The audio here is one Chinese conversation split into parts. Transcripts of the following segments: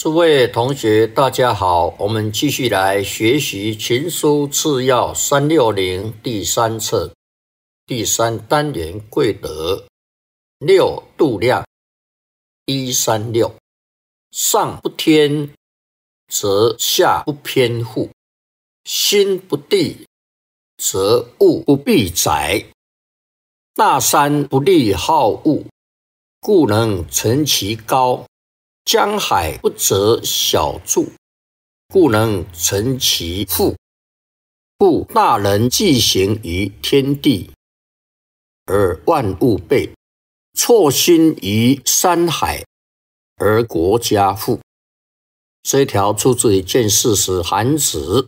诸位同学大家好，我们继续来学习群书次要360第3册第3单元贵德6度量136，上不天则下不偏护，心不地则物不必载，大山不立好物，故能成其高，江海不择小助，故能成其富。故大人既行于天地，而万物备；错心于山海，而国家富。这一条出自于《见事实函子》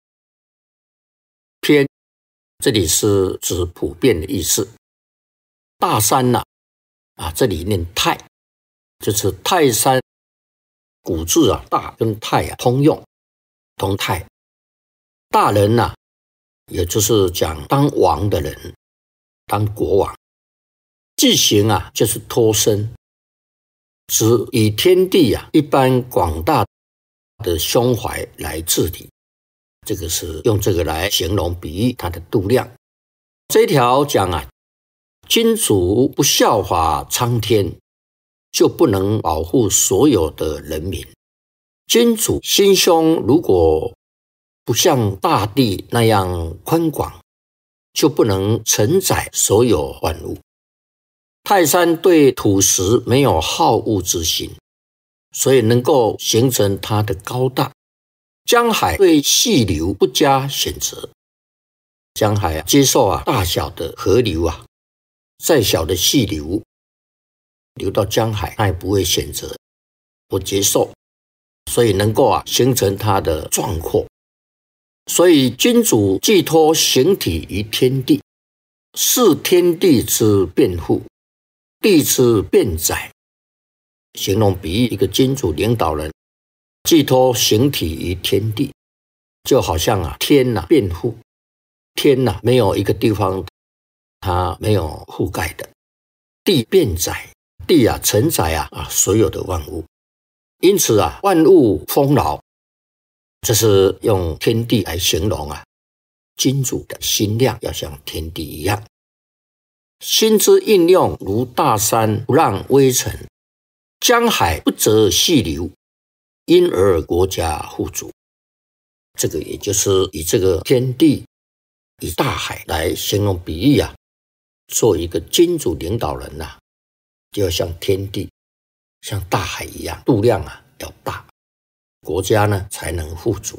篇，这里是指普遍的意思。大山这里念泰，就是泰山，古字大跟泰通用，同泰。大人也就是讲当王的人，当国王。既行就是脱身，指以天地一般广大的胸怀来治理，这个是用这个来形容比喻他的度量。这一条讲君主不效法苍天，就不能保护所有的人民。君主心胸如果不像大地那样宽广，就不能承载所有万物。泰山对土石没有好恶之心，所以能够形成它的高大。江海对细流不加选择，江海接受大小的河流再小的细流流到江海，它也不会选择，不接受，所以能够形成它的壮阔。所以君主寄托形体于天地，视天地之辩护，地之辩载。形容比喻一个君主领导人寄托形体于天地，就好像天辩护，天没有一个地方它没有覆盖的，地辩载，地承载所有的万物，因此万物丰饶。这是用天地来形容君主的心量要像天地一样。心之应用如大山不让微尘，江海不择细流，因而国家富足。这个也就是以这个天地以大海来形容比喻做一个君主领导人就要像天地像大海一样，度量要大，国家才能富足。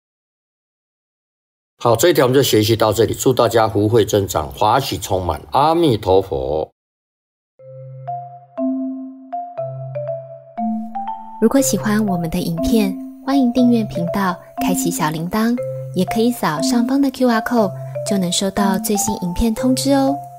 好，这一条我们就学习到这里，祝大家福慧增长，华喜充满，阿弥陀佛。 如果喜欢我们的影片，欢迎订阅频道，开启小铃铛，也可以扫上方的 QR code， 就能收到最新影片通知哦。